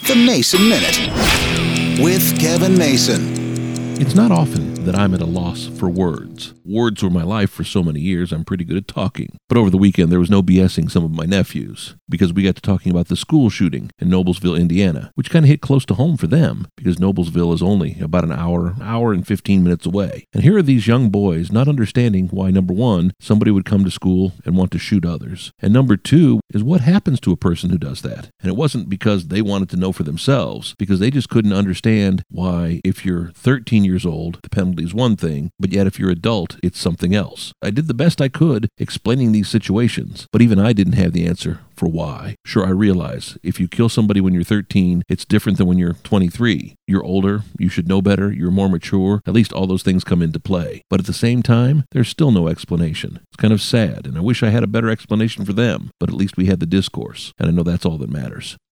The Mason Minute with Kevin Mason. It's not often that I'm at a loss for words. Words were my life for so many years, I'm pretty good at talking. But over the weekend, there was no BSing some of my nephews, because we got to talking about the school shooting in Noblesville, Indiana, which kind of hit close to home for them, because Noblesville is only about an hour and 15 minutes away. And here are these young boys not understanding why, number one, somebody would come to school and want to shoot others. And number two is what happens to a person who does that. And it wasn't because they wanted to know for themselves, because they just couldn't understand why, if you're 13 years old, the penalty is one thing, but yet if you're adult, it's something else. I did the best I could explaining these situations, but even I didn't have the answer for why. Sure, I realize if you kill somebody when you're 13, it's different than when you're 23. You're older, you should know better, you're more mature, at least all those things come into play. But at the same time, there's still no explanation. It's kind of sad, and I wish I had a better explanation for them, but at least we had the discourse, and I know that's all that matters.